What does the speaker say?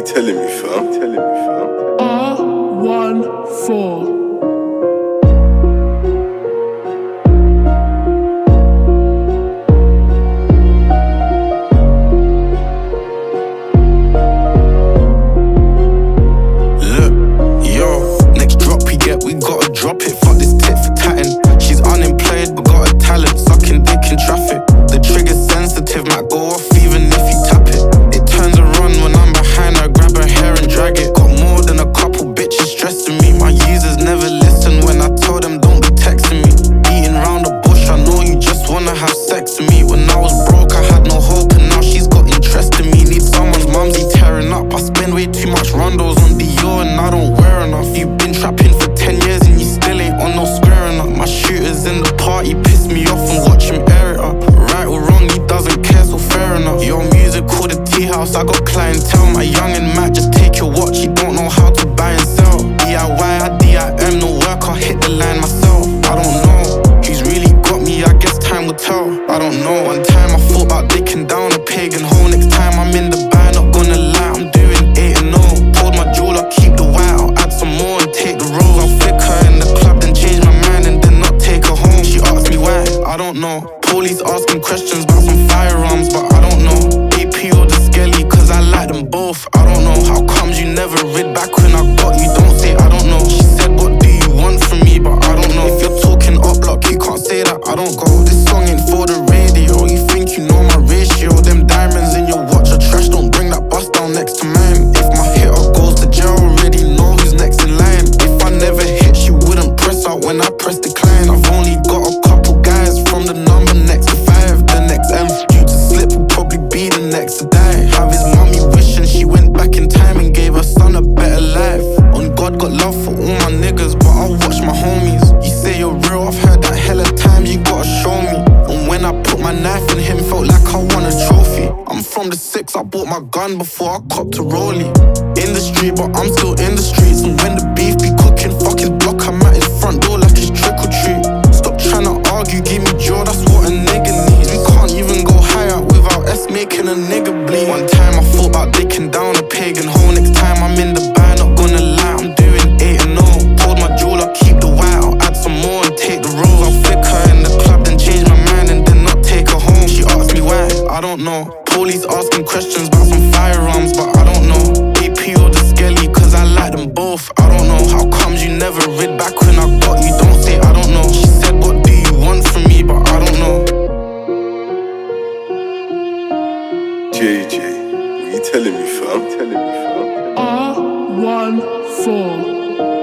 telling me, fam? R14. We gotta drop it, fuck this tit for tatting. She's unemployed but got a talent, sucking dick in traffic. The trigger's sensitive, might go off even if you tap it. It turns around when I'm behind her, grab her hair and drag it. Got more than a couple bitches stressing me. My users never listen when I tell them don't be texting me. Beating round the bush, I know you just wanna have sex with me. When I was broke, I had no hope, and now she's got interest in me. Need someone's mumsy tearing up. I spend way too much rondos on Dior and I don't wear enough. You've been trapping for 10 years and you still ain't on no squaring up. My shooters in the party piss me off and watch him air it up. Right or wrong, he doesn't care, so fair enough. Your music called a tea house, I got clientele. My youngin' might just take your watch, he don't know how to buy and sell. DIY, I DIM, no work, I'll hit the line myself. I don't know, he's really got me, I guess time will tell. I don't know, one time I thought about dicking down a pagan hole. Next time I'm in the band, not gonna lie, I'm doing 8 and 0. Told my jeweler, keep the white, I'll add some more and take the rose. I'll flick her in the club, then change my mind and then not take her home. She asked me why, I don't know. Police asking questions about some firearms, but I don't know. AP or the skelly, cause I like them both. I don't know, how comes you never read back when I got you? Don't say I don't know. She said, what do you want from me? But I don't know. If you're talking up block, you can't say that I don't go. This song ain't for the radio, you think you know my ratio. Them diamonds in your watch are trash, don't bring that bus down next to mine. If my hitter goes to jail, already know who's next in line. If I never hit, she wouldn't press out when I press decline. I've only got a couple guys from the number next to 5. The next M due to slip will probably be the next to die. Have his mommy wishing she went back in time and gave her son a better life. On God, got love for all my niggas, but I watch my homies. You say you're real, I've heard that hella times, you gotta show me. And when I put my knife in him, felt like I won a trophy. I'm from the 6, I bought my gun before I copped a rollie. In the street, but I'm still in the streets. And when the beef be cooking, fuck his block, I'm at his front door like it's trick or treat. Stop trying to argue, give me jaw, that's what a nigga needs. We can't even go higher without us making a nigga bleed. One time I thought about dicking down a pagan hole. Next time I'm in the band, not gonna lie, I'm doing 8 and 0. Told my jeweler, keep the white, I'll add some more and take the rose. I'll flick her in the club, then change my mind and then not take her home. She asked me why, I don't know. Police asking questions about some firearms, but I don't know. AP or the skelly, cause I like them both. I don't know, how comes you never read back when I got you? Don't say I don't know. She said, what do you want from me? But I don't know. JJ, what you telling me, fam? R14.